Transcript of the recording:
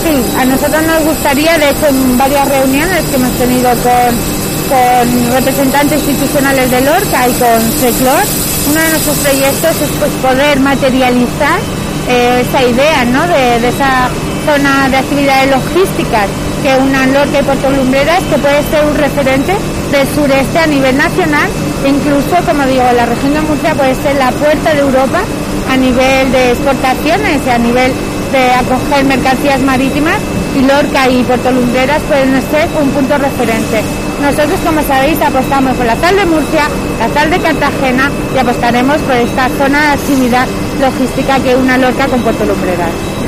Sí, a nosotros nos gustaría, de hecho en varias reuniones que hemos tenido con representantes institucionales de Lorca y con Seclor, uno de nuestros proyectos es pues poder materializar esa idea, ¿no?, de esa zona de actividades logísticas que unan Lorca y Puerto Lumbreras, que puede ser un referente del sureste a nivel nacional, e incluso, como digo, la región de Murcia puede ser la puerta de Europa a nivel de exportaciones y a nivel de acoger mercancías marítimas, y Lorca y Puerto Lumbreras pueden ser un punto referente. Nosotros, como sabéis, apostamos por la sal de Murcia, la sal de Cartagena, y apostaremos por esta zona de actividad logística que une Lorca con Puerto Lumbreras.